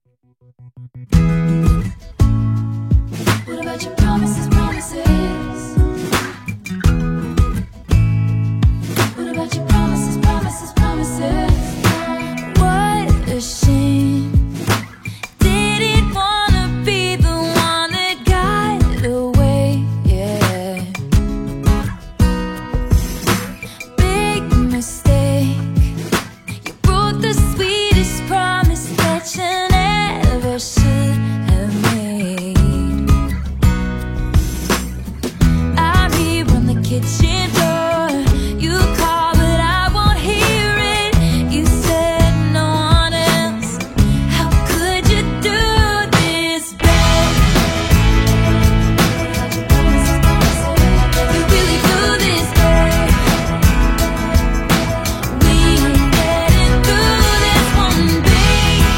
What about your promises, promises? What about your promises, promises, promises? What a shame. Didn't wanna be the one that got away, yeah. Big mistake. You broke the sweetest promise that you never should have made. I'm here on the kitchen floor. You call, but I won't hear it. You said no one else. How could you do this, babe? You really do this, babe. We ain't getting through this one, babe.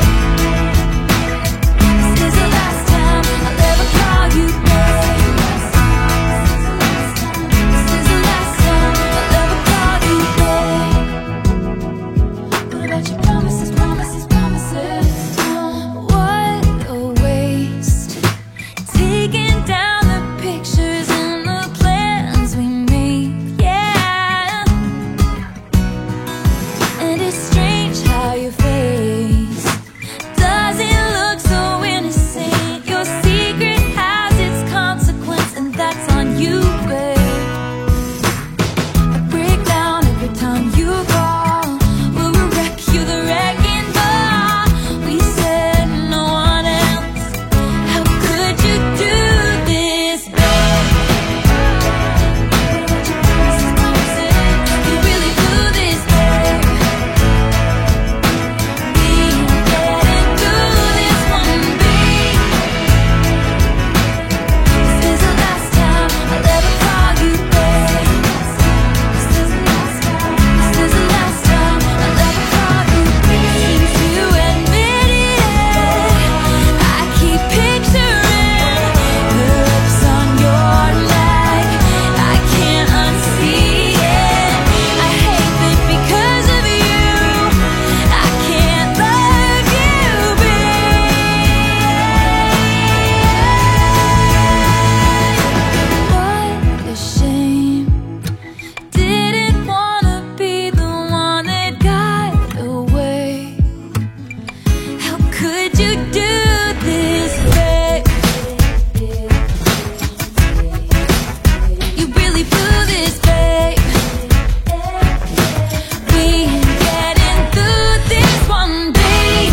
This is the last time I'll ever call you, babe. This is the last time I'll ever call you, babe. What about your promises, promises, promises? What a waste. Taking down the pictures and the plans we made, yeah. And it's strange how your face doesn't look so innocent. Your secret has its consequence, and that's on you, babe. I break down every time you call. We're a wreck, you're the wrecking ball. We said no one else. How could you do this, babe? You really do this, babe. We ain't getting through this one, babe. This is the last time I'll ever call you, babe. This is the last time. This is the last time I'll ever call you, babe. Since you admitted it, I keep picturing the lips on your neck. I can't unsee it. I hate that because of you, I can't love you, babe. What a shame. Didn't wanna be the one that got away. How could you do this, babe? You really blew this, babe. We ain't getting through this one, babe.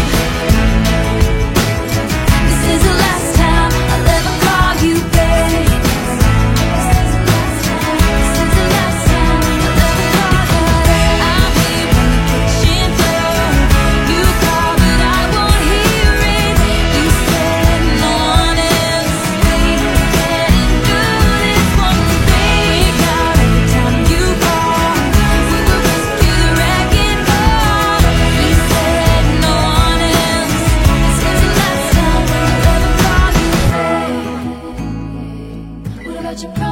This is the last time I'll ever call you, babe. This is the last time. This is the last time I'll ever call you. I'm here on the kitchen floor. You call, but I won't hear it. You said no one else. We ain't getting through this one, babe. Out every time you call. We will rescue the wrecking ball. You said no one else. This is the last time I'll ever call you, babe. What about your promise?